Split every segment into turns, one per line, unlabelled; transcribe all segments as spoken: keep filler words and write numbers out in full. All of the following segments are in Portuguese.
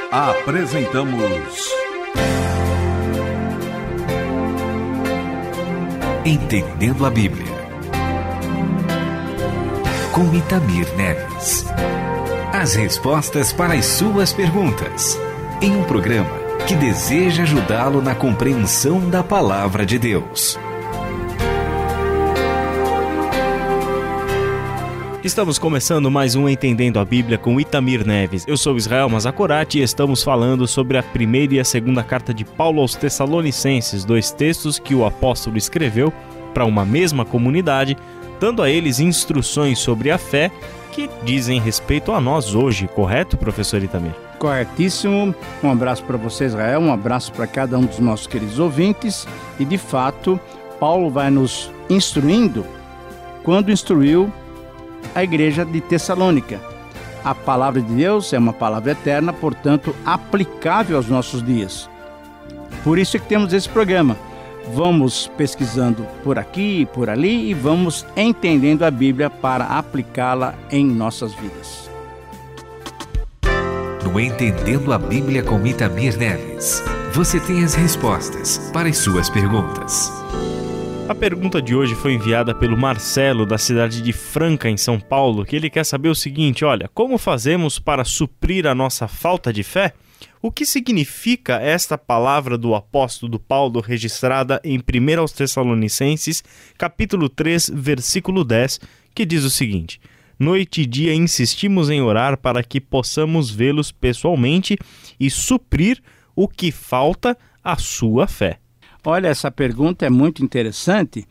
Apresentamos
Entendendo a Bíblia, com Itamir Neves. As respostas para as suas perguntas, em um programa que deseja ajudá-lo na compreensão da Palavra de Deus.
Estamos começando mais um Entendendo a Bíblia com Itamir Neves. Eu sou Israel Mazakorati e estamos falando sobre a primeira e a segunda carta de Paulo aos Tessalonicenses, dois textos que o apóstolo escreveu para uma mesma comunidade, dando a eles instruções sobre a fé que dizem respeito a nós hoje, correto, professor Itamir?
Corretíssimo. Um abraço para você, Israel, um abraço para cada um dos nossos queridos ouvintes. E, de fato, Paulo vai nos instruindo quando instruiu a igreja de Tessalônica. A palavra de Deus é uma palavra eterna, portanto, aplicável aos nossos dias. Por isso é que temos esse programa. Vamos pesquisando por aqui e por ali e vamos entendendo a Bíblia para aplicá-la em nossas vidas.
No Entendendo a Bíblia com Itamir Neves, você tem as respostas para as suas perguntas.
A pergunta de hoje foi enviada pelo Marcelo, da cidade de Franca, em São Paulo, que ele quer saber o seguinte: olha, como fazemos para suprir a nossa falta de fé? O que significa esta palavra do apóstolo Paulo registrada em primeira aos Tessalonicenses, capítulo três, versículo dez, que diz o seguinte: noite e dia insistimos em orar para que possamos vê-los pessoalmente e suprir o que falta à sua fé.
Olha, essa pergunta é muito interessante,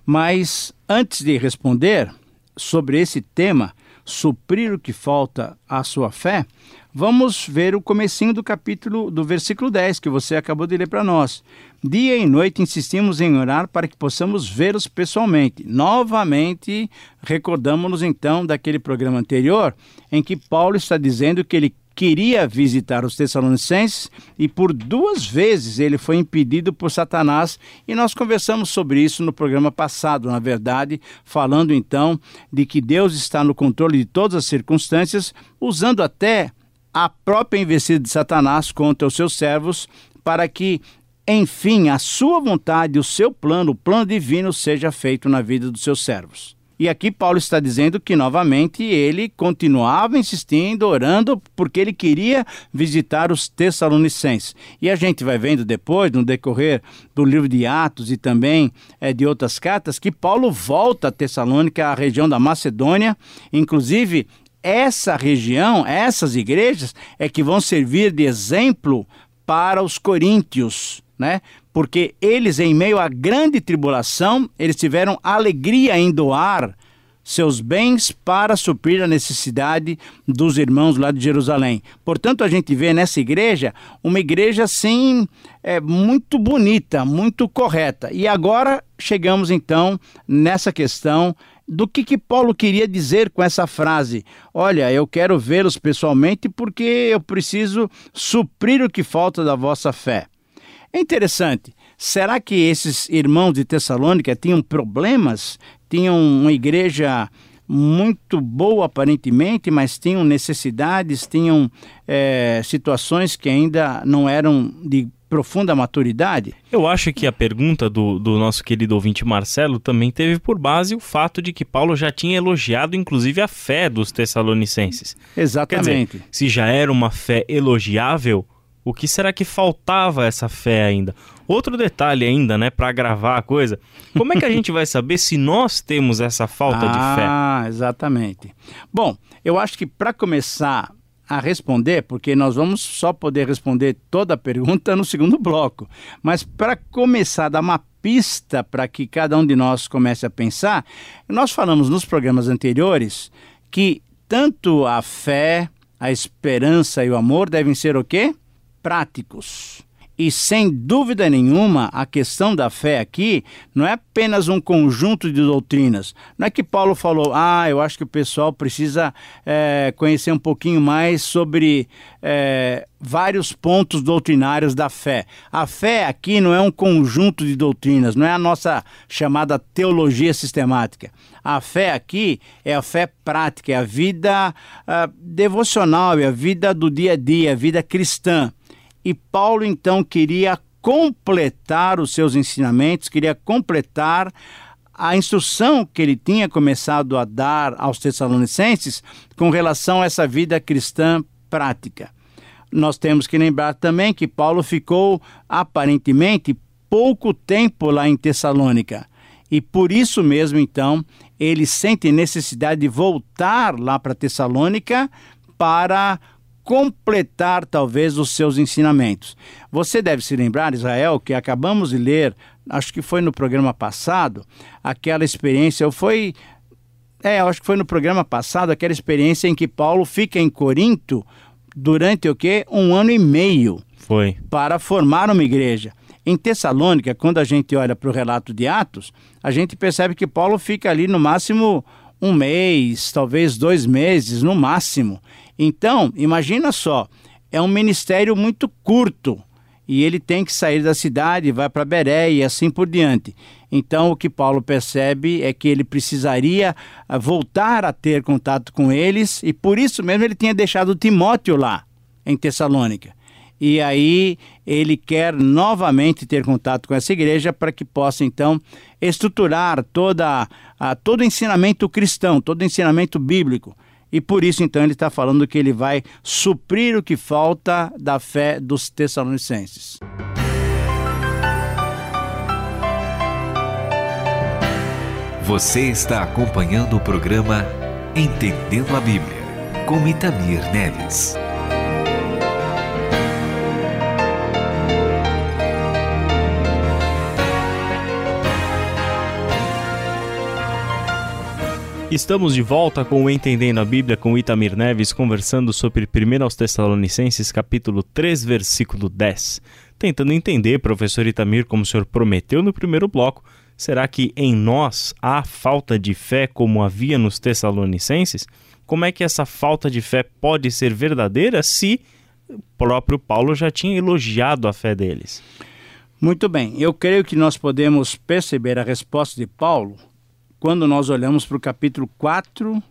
mas antes de responder sobre esse tema, suprir o que falta à sua fé, vamos ver o comecinho do capítulo, do versículo dez, que você acabou de ler para nós. Dia e noite insistimos em orar para que possamos vê-los pessoalmente. Novamente, recordamos-nos então daquele programa anterior, em que Paulo está dizendo que ele queria visitar os Tessalonicenses e por duas vezes ele foi impedido por Satanás, e nós conversamos sobre isso no programa passado, na verdade, falando então de que Deus está no controle de todas as circunstâncias, usando até a própria investida de Satanás contra os seus servos para que, enfim, a sua vontade, o seu plano, o plano divino seja feito na vida dos seus servos. E aqui Paulo está dizendo que, novamente, ele continuava insistindo, orando, porque ele queria visitar os Tessalonicenses. E a gente vai vendo depois, no decorrer do livro de Atos e também é, de outras cartas, que Paulo volta a Tessalônica, a região da Macedônia. Inclusive, essa região, essas igrejas, é que vão servir de exemplo para os coríntios, né? Porque eles, em meio à grande tribulação, eles tiveram alegria em doar seus bens para suprir a necessidade dos irmãos lá de Jerusalém. Portanto, a gente vê nessa igreja uma igreja, assim, é, muito bonita, muito correta. E agora chegamos, então, nessa questão do que, que Paulo queria dizer com essa frase. Olha, eu quero vê-los pessoalmente porque eu preciso suprir o que falta da vossa fé. É interessante. Será que esses irmãos de Tessalônica tinham problemas? Tinham uma igreja muito boa aparentemente, mas tinham necessidades, tinham é, situações que ainda não eram de profunda maturidade?
Eu acho que a pergunta do, do nosso querido ouvinte Marcelo também teve por base o fato de que Paulo já tinha elogiado inclusive a fé dos tessalonicenses.
Exatamente.
Quer dizer, se já era uma fé elogiável, o que será que faltava essa fé ainda? Outro detalhe ainda, né, para agravar a coisa, como é que a gente vai saber se nós temos essa falta
ah,
de fé?
Ah, exatamente. Bom, eu acho que para começar a responder, porque nós vamos só poder responder toda a pergunta no segundo bloco, mas para começar a dar uma pista para que cada um de nós comece a pensar, nós falamos nos programas anteriores que tanto a fé, a esperança e o amor devem ser o quê? Práticos. E sem dúvida nenhuma, a questão da fé aqui não é apenas um conjunto de doutrinas. Não é que Paulo falou, ah, eu acho que o pessoal precisa é, conhecer um pouquinho mais sobre é, vários pontos doutrinários da fé. A fé aqui não é um conjunto de doutrinas, não é a nossa chamada teologia sistemática. A fé aqui é a fé prática, é a vida uh, devocional, é a vida do dia a dia, a vida cristã. E Paulo, então, queria completar os seus ensinamentos, queria completar a instrução que ele tinha começado a dar aos Tessalonicenses com relação a essa vida cristã prática. Nós temos que lembrar também que Paulo ficou, aparentemente, pouco tempo lá em Tessalônica. E por isso mesmo, então, ele sente necessidade de voltar lá para Tessalônica para completar talvez os seus ensinamentos. Você deve se lembrar, Israel, que acabamos de ler, acho que foi no programa passado, aquela experiência, foi, é, acho que foi no programa passado, aquela experiência em que Paulo fica em Corinto durante o quê? Um ano e meio.
Foi.
Para formar uma igreja. Em Tessalônica, quando a gente olha para o relato de Atos, a gente percebe que Paulo fica ali no máximo um mês, talvez dois meses, no máximo. Então, imagina só, é um ministério muito curto e ele tem que sair da cidade, vai para Bereia e assim por diante. Então, o que Paulo percebe é que ele precisaria voltar a ter contato com eles e por isso mesmo ele tinha deixado Timóteo lá, em Tessalônica. E aí ele quer novamente ter contato com essa igreja para que possa, então, estruturar toda, a, todo o ensinamento cristão, todo o ensinamento bíblico. E por isso, então, ele está falando que ele vai suprir o que falta da fé dos Tessalonicenses.
Você está acompanhando o programa Entendendo a Bíblia, com Itamir Neves.
Estamos de volta com o Entendendo a Bíblia com Itamir Neves, conversando sobre primeira aos Tessalonicenses, capítulo três, versículo dez. Tentando entender, professor Itamir, como o senhor prometeu no primeiro bloco, será que em nós há falta de fé como havia nos Tessalonicenses? Como é que essa falta de fé pode ser verdadeira se o próprio Paulo já tinha elogiado a fé deles?
Muito bem, eu creio que nós podemos perceber a resposta de Paulo quando nós olhamos para o capítulo quatro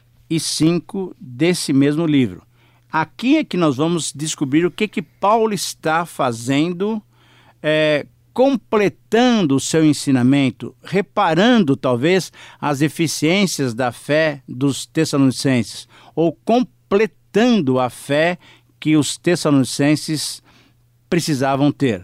e cinco desse mesmo livro. Aqui é que nós vamos descobrir o que, que Paulo está fazendo, é, completando o seu ensinamento, reparando talvez as deficiências da fé dos Tessalonicenses, ou completando a fé que os Tessalonicenses precisavam ter.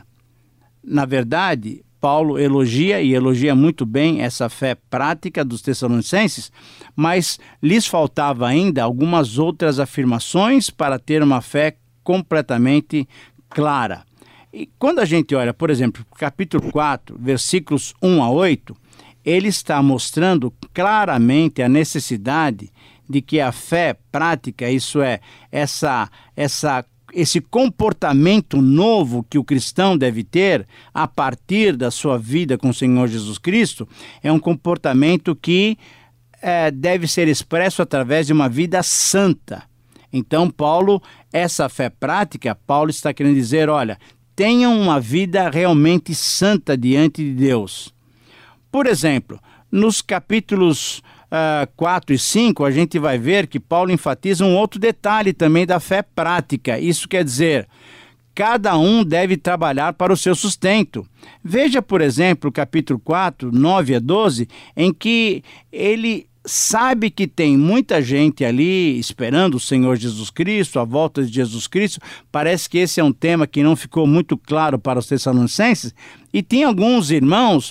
Na verdade, Paulo elogia, e elogia muito bem, essa fé prática dos Tessalonicenses, mas lhes faltava ainda algumas outras afirmações para ter uma fé completamente clara. E quando a gente olha, por exemplo, capítulo quatro, versículos um a oito, ele está mostrando claramente a necessidade de que a fé prática, isso é, essa, essa esse comportamento novo que o cristão deve ter a partir da sua vida com o Senhor Jesus Cristo, é um comportamento que é, deve ser expresso através de uma vida santa. Então, Paulo, essa fé prática, Paulo está querendo dizer, olha, tenham uma vida realmente santa diante de Deus. Por exemplo, nos capítulos Uh, quatro e cinco, a gente vai ver que Paulo enfatiza um outro detalhe também da fé prática. Isso quer dizer, cada um deve trabalhar para o seu sustento. Veja, por exemplo, o capítulo quatro, nove a doze, em que ele sabe que tem muita gente ali esperando o Senhor Jesus Cristo, a volta de Jesus Cristo. Parece que esse é um tema que não ficou muito claro para os Tessalonicenses. E tem alguns irmãos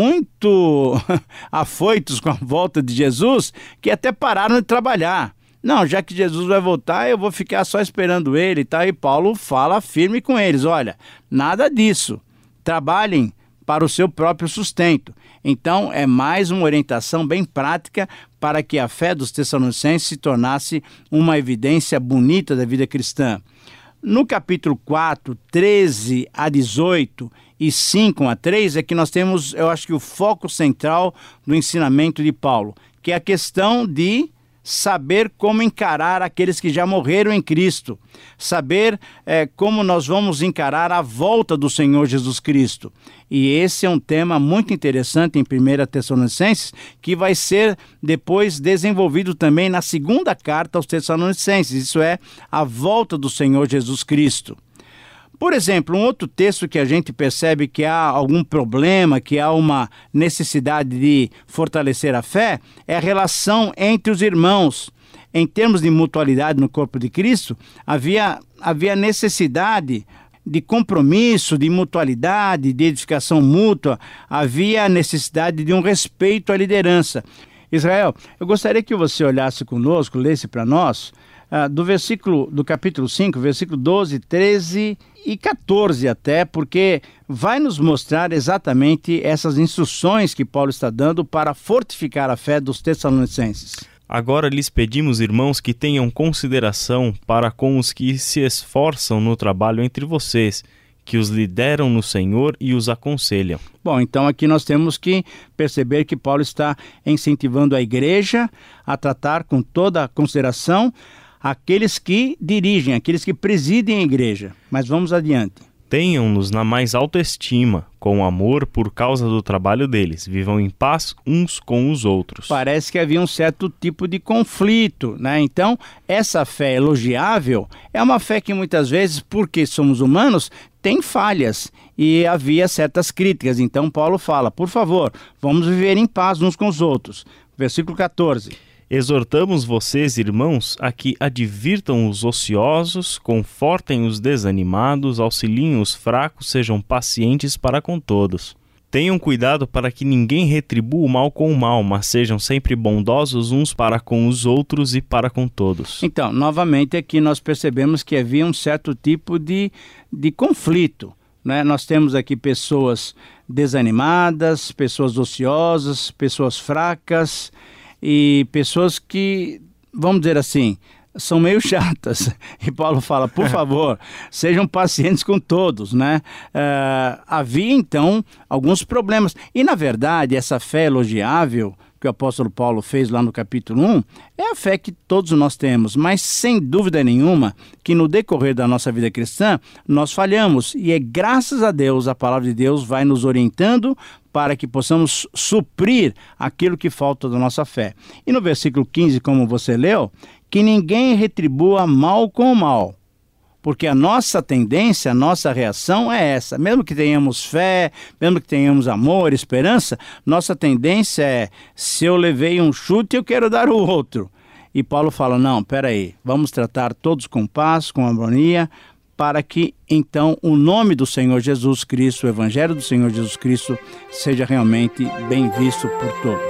muito afoitos com a volta de Jesus que até pararam de trabalhar. Não, já que Jesus vai voltar, eu vou ficar só esperando ele e tal. E Paulo fala firme com eles, olha, nada disso. Trabalhem para o seu próprio sustento. Então, é mais uma orientação bem prática para que a fé dos Tessalonicenses se tornasse uma evidência bonita da vida cristã. No capítulo quatro, treze a dezoito e cinco a três é que nós temos, eu acho que o foco central do ensinamento de Paulo, que é a questão de saber como encarar aqueles que já morreram em Cristo, saber é, como nós vamos encarar a volta do Senhor Jesus Cristo. E esse é um tema muito interessante em primeira Tessalonicenses, que vai ser depois desenvolvido também na segunda carta aos Tessalonicenses, isso é, a volta do Senhor Jesus Cristo. Por exemplo, um outro texto que a gente percebe que há algum problema, que há uma necessidade de fortalecer a fé, é a relação entre os irmãos. Em termos de mutualidade no corpo de Cristo, havia, havia necessidade de compromisso, de mutualidade, de edificação mútua, havia necessidade de um respeito à liderança. Israel, eu gostaria que você olhasse conosco, lesse para nós, Uh, do versículo do capítulo cinco, versículo doze, treze e quatorze até, porque vai nos mostrar exatamente essas instruções que Paulo está dando para fortificar a fé dos Tessalonicenses.
Agora lhes pedimos, irmãos, que tenham consideração para com os que se esforçam no trabalho entre vocês, que os lideram no Senhor e os aconselham.
Bom, então aqui nós temos que perceber que Paulo está incentivando a igreja a tratar com toda a consideração aqueles que dirigem, aqueles que presidem a igreja. Mas vamos adiante.
Tenham-nos na mais alta estima, com amor por causa do trabalho deles. Vivam em paz uns com os outros.
Parece que havia um certo tipo de conflito, né? Então, essa fé elogiável é uma fé que muitas vezes, porque somos humanos, tem falhas e havia certas críticas. Então, Paulo fala, por favor, vamos viver em paz uns com os outros. Versículo quatorze.
Exortamos vocês, irmãos, a que advirtam os ociosos, confortem os desanimados, auxiliem os fracos, sejam pacientes para com todos. Tenham cuidado para que ninguém retribua o mal com o mal, mas sejam sempre bondosos uns para com os outros e para com todos.
Então, novamente aqui nós percebemos que havia um certo tipo de, de conflito, né? Nós temos aqui pessoas desanimadas, pessoas ociosas, pessoas fracas, e pessoas que, vamos dizer assim, são meio chatas. E Paulo fala, por favor, sejam pacientes com todos, né? Uh, havia, então, alguns problemas. E, na verdade, essa fé elogiável que o apóstolo Paulo fez lá no capítulo um, é a fé que todos nós temos, mas sem dúvida nenhuma que no decorrer da nossa vida cristã, nós falhamos. E é graças a Deus, a palavra de Deus vai nos orientando para que possamos suprir aquilo que falta da nossa fé. E no versículo quinze, como você leu, que ninguém retribua mal com mal. Porque a nossa tendência, a nossa reação é essa. Mesmo que tenhamos fé, mesmo que tenhamos amor, esperança, nossa tendência é, se eu levei um chute, eu quero dar o outro. E Paulo fala, não, peraí, vamos tratar todos com paz, com harmonia, para que, então, o nome do Senhor Jesus Cristo, o Evangelho do Senhor Jesus Cristo, seja realmente bem visto por todos.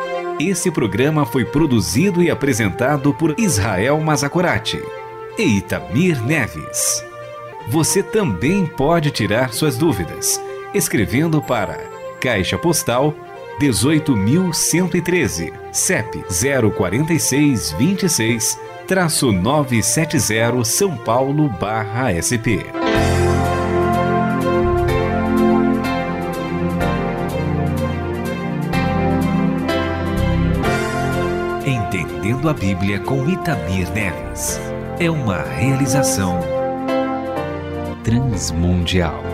Esse programa foi produzido e apresentado por Israel Mazakorati e Itamir Neves. Você também pode tirar suas dúvidas, escrevendo para Caixa Postal dezoito mil cento e treze, C E P zero quatro seis dois seis, novecentos e setenta, São Paulo, barra S P. Entendendo a Bíblia com Itamir Neves. É uma realização Transmundial.